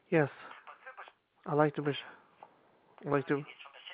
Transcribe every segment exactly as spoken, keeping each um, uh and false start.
Yes, I like to. I like to.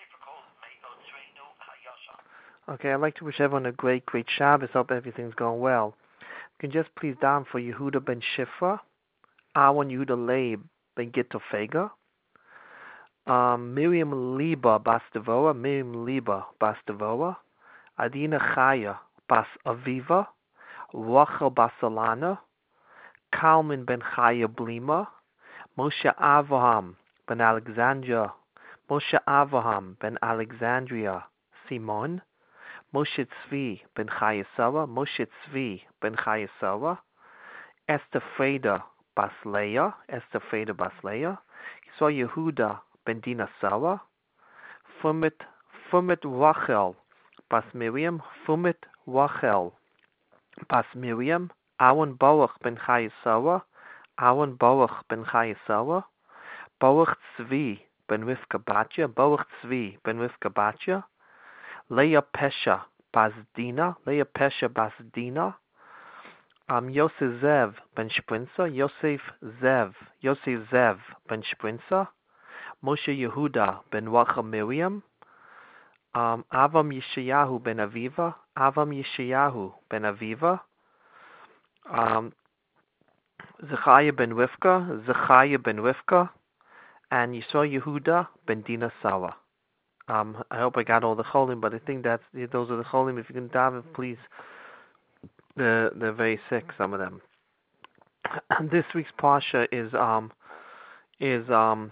Okay, I'd like to wish everyone a great, great Shabbos. Hope everything's going well. You can just please down for Yehuda ben Shifra, Aaron Yehuda Leib ben Gittel Fega, um, Miriam Liba Bas Devorah, Miriam Liba Bas Devorah, Adina Chaya Bas Aviva, Rachel Bas Alana, Kalman ben Chaya Blima, Moshe Avraham ben Alexandria, Moshe Avraham ben Alexandria Simon, Moshe Tzvi ben Chaya Sarah, Moshe Tzvi ben Chaya Sarah, Esther Freda Bas Leah, Esther Freda Bas Leah, Yisrael Yehuda ben Dina Sarah, Fumit, Fumit Rachel Bas Miriam, Fumit Rachel Bas Miriam, Aaron Baruch ben Chaya Sarah, Aaron Baruch ben Chaya Sarah, Baruch Tzvi ben Rivka Batya, Baruch Tzvi ben Rivka Batya, Leah Pesha Bas Dina, Leah Pesha Bas Dina, um, Yosef Zev ben Sprinza, Yosef Zev, Yosef Zev ben Sprinza, Moshe Yehuda ben Rachel Miriam, um, Avam Yeshayahu ben Aviva, Avam Yeshayahu ben Aviva, um, Zechariah ben Rivka, Zechariah ben Rivka, and Yisrael Yehuda ben Dina Sarah. Um, I hope I got all the cholim, but I think that's those are the cholim. If you can daven, please. They're, they're very sick, some of them. This week's parsha is um is um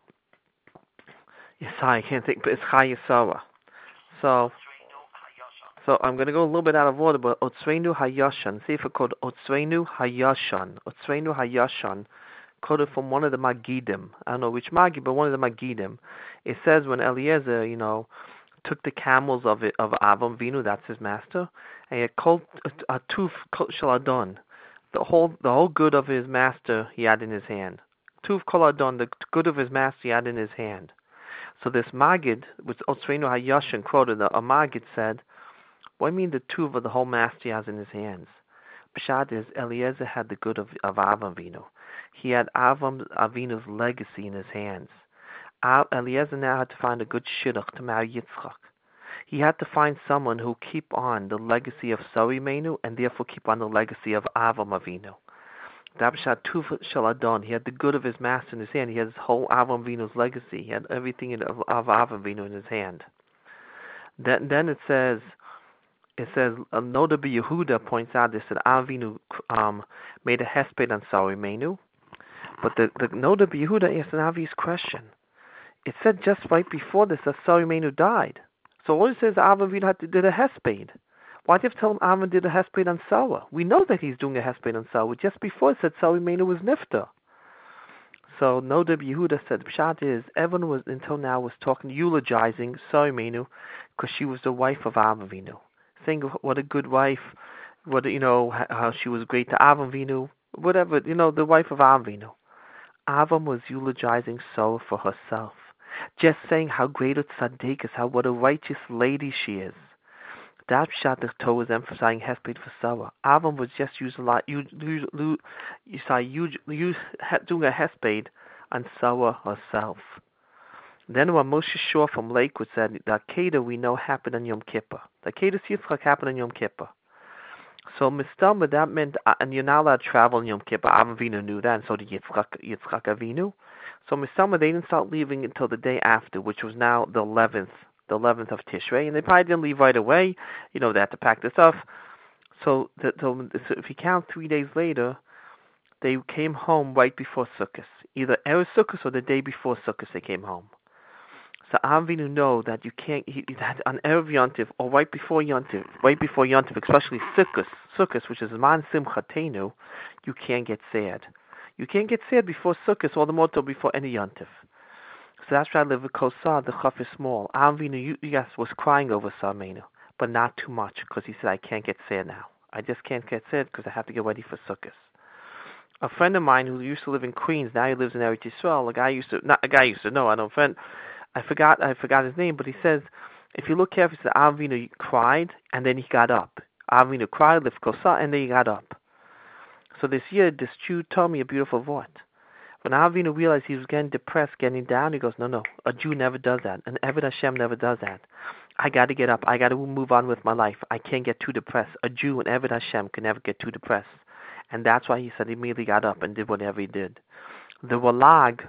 yes, I can't think, but it's Chaya Sarah. So so I'm gonna go a little bit out of order, but Otzreinu Hayashan, Sefer called Otzreinu Hayashan, Otzreinu Hayashan, quoted from one of the Magidim. I don't know which Magi, but one of the Magidim. It says when Eliezer, you know, took the camels of it, of Avram Vinu, that's his master, and he had called a tuf shaladon, the whole the whole good of his master he had in his hand. Tuf koladon, the good of his master he had in his hand. So this Magid, which Otzreinu Hayashan quoted, a Magid said, what do you mean the tuv of the whole master he has in his hands? Pshat is Eliezer had the good of, of Avram Vinu. He had Avram Avinu's legacy in his hands. Eliezer now had to find a good shidduch to marry Yitzchak. He had to find someone who keep on the legacy of Sari Menu and therefore keep on the legacy of Avram Avinu. Dabshat Tuv Shaladon. He had the good of his master in his hand. He had his whole Avram Avinu's legacy. He had everything of, of Avram Avinu in his hand. Then, then it says, it says, uh, Noda Yehuda points out this that Avinu um, made a hesped on Sari Menu, but the the Noda Yehuda asked an obvious question. It said just right before this that Sari Menu died. So all it says Avram Avinu had to did a hesped. Why do you have to tell him Avram did a hesped on Sarah? We know that he's doing a hesped on Sarah. Just before it said Sari Menu was nifta. So Noda Yehuda said Pshat is everyone was until now was talking eulogizing Sari Menu because she was the wife of Avram Avinu, saying what a good wife, what you know how she was great to Avram Avinu, whatever you know the wife of Avram Avinu. Avram was eulogizing Sarah for herself, just saying how great a tzaddik is, how what a righteous lady she is. That pshat the Torah was emphasizing hesped for Sarah. Avram was just using a lot, you, you, you, you, you, doing a hesped on Sarah herself. Then when Moshe Shor from Lakewood said the Akedah we know happened on Yom Kippur. The Akedah Yitzchak happened on Yom Kippur. So Mistama, that meant, uh, and you're not allowed to travel in Yom Kippur. Avram Avinu knew that, and so did Yitzchak, Yitzchak Avinu. So Mistama, they didn't start leaving until the day after, which was now the eleventh, the eleventh of Tishrei, and they probably didn't leave right away. You know, they had to pack this up. So, the, so, so if you count three days later, they came home right before Sukkot. Either Erev Sukkot or the day before Sukkot they came home. So Avinu know that you can't, he, that on Erev Yontif, or right before Yontif, right before Yontif, especially Sukkot, Sukkot, which is Man Simchatenu, you can't get sad. You can't get sad before Sukkot, all the more till before any Yontif. So that's why I live with Kosar, the Chaf is small. Avinu, yes, was crying over Sarmenu, but not too much, because he said, I can't get sad now. I just can't get sad because I have to get ready for Sukkot. A friend of mine who used to live in Queens, now he lives in Eretz Yisrael, a guy used to, not a guy used to know, I don't friend, I forgot I forgot his name, but he says, if you look carefully, he said Avinu cried, and then he got up. Avinu cried, left kosa, and then he got up. So this year, this Jew told me a beautiful word. When Avinu realized he was getting depressed, getting down, he goes, no, no, a Jew never does that. An Eved Hashem never does that. I got to get up. I got to move on with my life. I can't get too depressed. A Jew, an Eved Hashem, can never get too depressed. And that's why he said he immediately got up and did whatever he did. The Walag,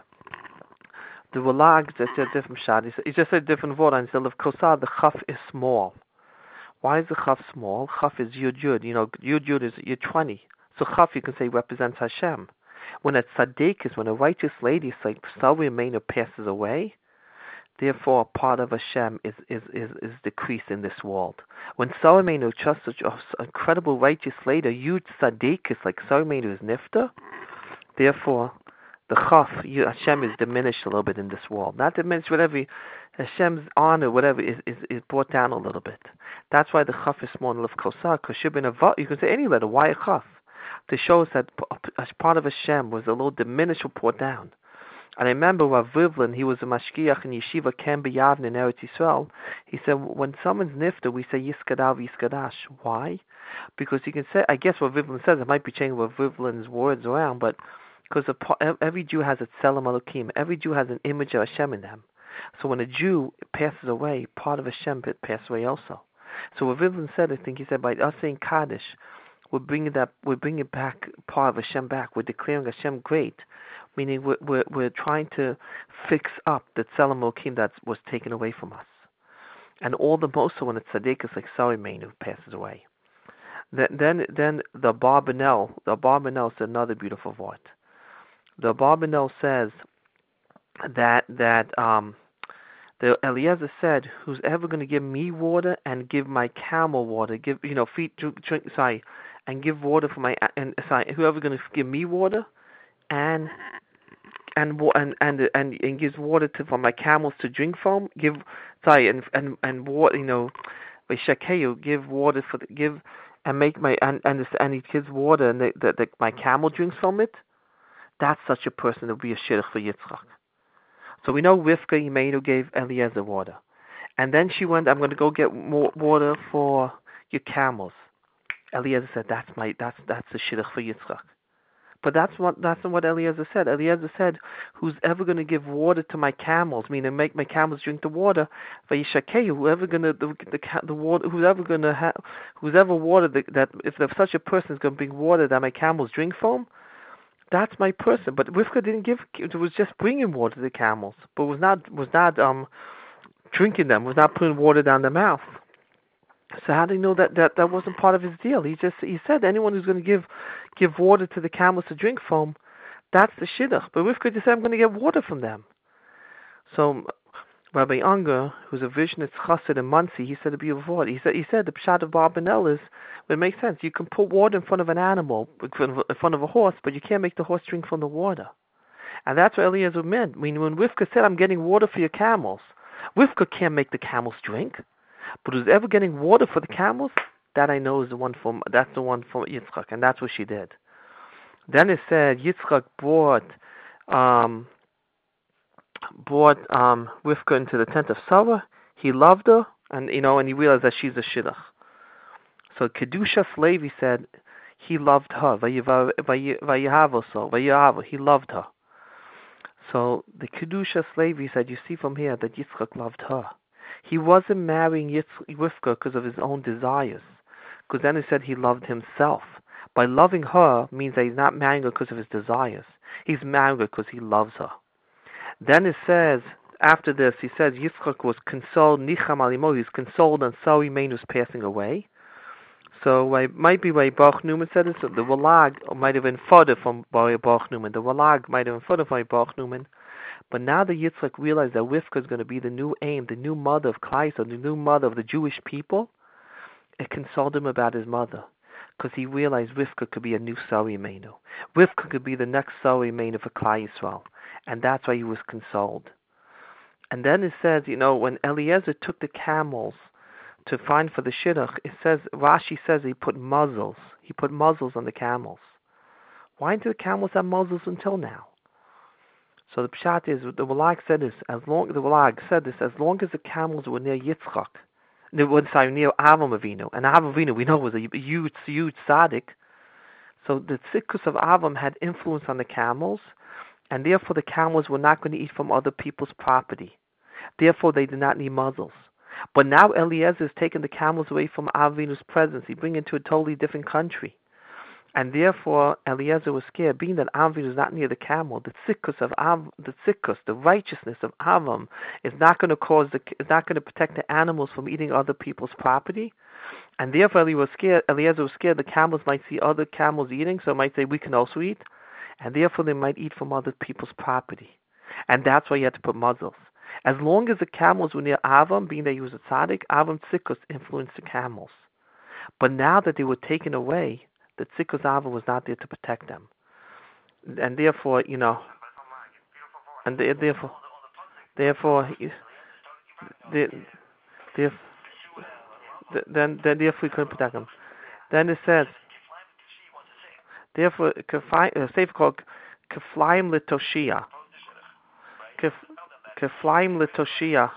the Walag, that's a different shot. He just said a different word. Instead of Kosar, the Chaf is small. Why is the Chaf small? Chaf is Yud Yud. You know, Yud Yud is Yud twenty. So Chaf, you can say, represents Hashem. When a tzaddik is, when a righteous lady, like Sawi Meinu, passes away, therefore part of Hashem is, is, is, is decreased in this world. When Sawi Meinu, just such an incredible righteous lady, a huge tzaddik is like Sawi Meinu is nifta, therefore the chaf, Hashem is diminished a little bit in this world. Not diminished, whatever, Hashem's honor, whatever, is, is, is brought down a little bit. That's why the chaf is small in Lev Kosar, because you can say any letter, why a chaf? To show us that as part of Hashem was a little diminished or brought down. And I remember Rav Rivlin, he was a mashkiach in Yeshiva Ken B'Yavne in Eretz Yisrael. He said, when someone's nifta, we say Yiskadav Yiskadash. Why? Because you can say, I guess Rav Rivlin says, it might be changing Rav Rivlin's words around, but because every Jew has a Tzelem Elokim, every Jew has an image of Hashem in them. So when a Jew passes away, part of Hashem passes away also. So Rav Rivlin said, I think he said, by us saying Kaddish, we're bringing that, we're bringing back part of Hashem back. We're declaring Hashem great, meaning we're we're, we're trying to fix up the Tzelem Elokim that was taken away from us. And all the more so when it's tzaddik is like Sawi Meinu who passes away. Then then then the Barbanel, the Barbanel said another beautiful word. The Barbanel says that that um. The Eliezer said, "Who's ever going to give me water and give my camel water, give you know feed drink, drink sorry, and give water for my and sorry, whoever going to give me water, and and and and and, and gives water to for my camels to drink from, give sorry and and and water you know, by Shekeyu, give water for the, give and make my and and, and he gives water and the, the, the, my camel drinks from it. That's such a person that would be a shidduch for Yitzchak." So we know Rivka Imeinu gave Eliezer water. And then she went, I'm going to go get more water for your camels. Eliezer said, that's my that's that's the shidduch for Yitzchak. But that's what that's not what Eliezer said. Eliezer said, who's ever going to give water to my camels, meaning make my camels drink the water, Vayishakeyu, whoever going to the the, the water, who's ever going to have, who's ever water that, that if there's such a person is going to bring water that my camels drink from, that's my person. But Rivka didn't give; it was just bringing water to the camels, but was not was not um drinking them, was not putting water down their mouth. So how do you know that, that that wasn't part of his deal? He just he said anyone who's going to give give water to the camels to drink from, that's the shidduch. But Rivka just said, I'm going to get water from them. So Rabbi Unger, who's a Vishnitz Chassid in Muncie, he said a beautiful word. He said he said the pshat of Barbanel is, it makes sense. You can put water in front of an animal, in front of a horse, but you can't make the horse drink from the water. And that's what Eliezer meant. I mean, when Rivka said, I'm getting water for your camels, Rivka can't make the camels drink. But who's ever getting water for the camels, that I know is the one from, that's the one from Yitzchak, and that's what she did. Then it said Yitzchak brought um, brought um, Rivka into the tent of Sarah. He loved her, and you know, and he realized that she's a shidduch. So Kedusha Levi said he loved her. Vayihav so Vayihav, he loved her. So the Kedusha Levi said, you see from here that Yitzchak loved her. He wasn't marrying Yitzchak, Rivka because of his own desires, because then he said he loved himself. By loving her means that he's not marrying her because of his desires. He's marrying her because he loves her. Then it says, after this, he says Yitzchak was consoled, Nicham Alimo, he's consoled on Sawi Meinu's passing away. So it might be why Baruch Newman said it. So the Walag might have been further from Baruch Newman. The Walag might have been further from Baruch Newman. But now that Yitzchak realized that Rivka is going to be the new aim, the new mother of Klai, the new mother of the Jewish people, it consoled him about his mother. Because he realized Rivka could be a new Sawi Meinu. Rivka could be the next Sawi Meinu for Klai Yisrael. And that's why he was consoled. And then it says, you know, when Eliezer took the camels to find for the shidduch, it says, Rashi says he put muzzles. He put muzzles on the camels. Why did the camels have muzzles until now? So the pshat is, the Walag said this, as long, the Walag said this, as long as the camels were near Yitzchak, they were sorry, near Avram Avinu, and Avram Avinu we know was a huge, huge tzaddik, so the tzidkus of Avram had influence on the camels, and therefore the camels were not going to eat from other people's property. Therefore, they did not need muzzles. But now Eliezer is taking the camels away from Avinu's presence. He brings it to a totally different country. And therefore, Eliezer was scared, being that Avinu is not near the camel. The tzikkus of Av, the tzikkus, the righteousness of Avram, is not going to cause the, is not going to protect the animals from eating other people's property. And therefore, Eliezer was scared. Eliezer was scared the camels might see other camels eating, so it might say we can also eat, and therefore they might eat from other people's property. And that's why you had to put muzzles. As long as the camels were near Avram, being that he was a tzaddik, Avram tzikkus influenced the camels. But now that they were taken away, the tzikkus Avram was not there to protect them, and therefore, you know, and they, therefore, therefore, they, they, then, then therefore we couldn't protect them. Then it says, therefore, a safe called keflaim litoshia, keflaim litoshia,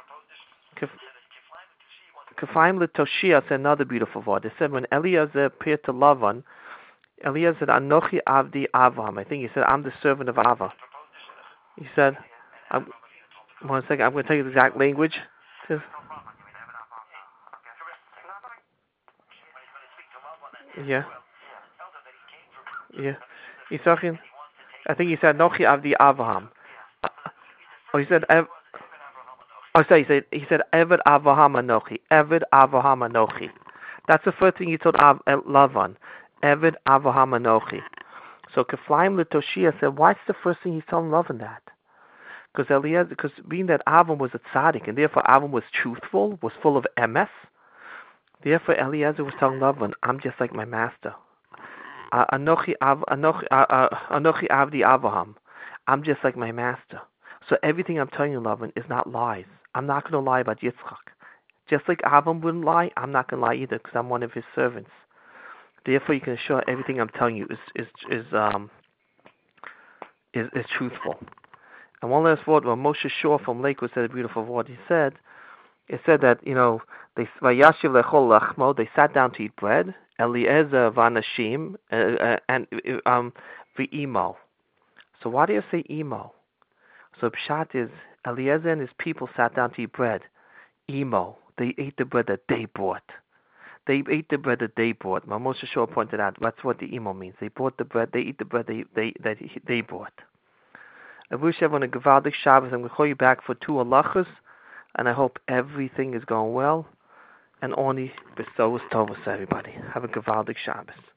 Keflaim litoshia is another beautiful word. It said when Eliezer appeared to Lavan, Eliezer said, Anochi Avdi Avam. I think he said, I'm the servant of Ava. He said, I'm, one second, I'm going to tell you the exact language. Yeah. Yeah. He's talking, I think he said, Anochi Avdi Avraham. Oh, he said, Oh, sorry, he said, he said, Eved Avraham Anochi. Eved Avraham Anochi. That's the first thing he told Av, uh, Lavan. Eved Avraham Anochi. So Keflaim Litoshia said, why's the first thing he's telling Lavan that? Because Eliezer, because being that Avram was a tzaddik, and therefore Avram was truthful, was full of M S, therefore Eliezer was telling Lavan, I'm just like my master. Uh, Anochi Av, Anochi, uh, uh, Anochi Avdi Avraham. I'm just like my master. So everything I'm telling you, Lavan, is not lies. I'm not going to lie about Yitzchak. Just like Avram wouldn't lie, I'm not going to lie either because I'm one of his servants. Therefore, you can assure everything I'm telling you is is is um is, is truthful. And one last word, well, Moshe Shor from Lakewood said a beautiful word. He said, it said that, you know, they vayashiv lechol lachmo, they sat down to eat bread. Eliezer vanashim uh, and um v'imo. So why do you say emo? So Pshat is, Eliezer and his people sat down to eat bread. Emo. They ate the bread that they bought. They ate the bread that they bought. Moshe Shor pointed out, that's what the emo means. They bought the bread, they eat the bread they they that they bought. I wish everyone a Gevaldik Shabbos. I'm going to call you back for two halachas, and I hope everything is going well. And only bestows Tovos, everybody. Have a Gevaldik Shabbos.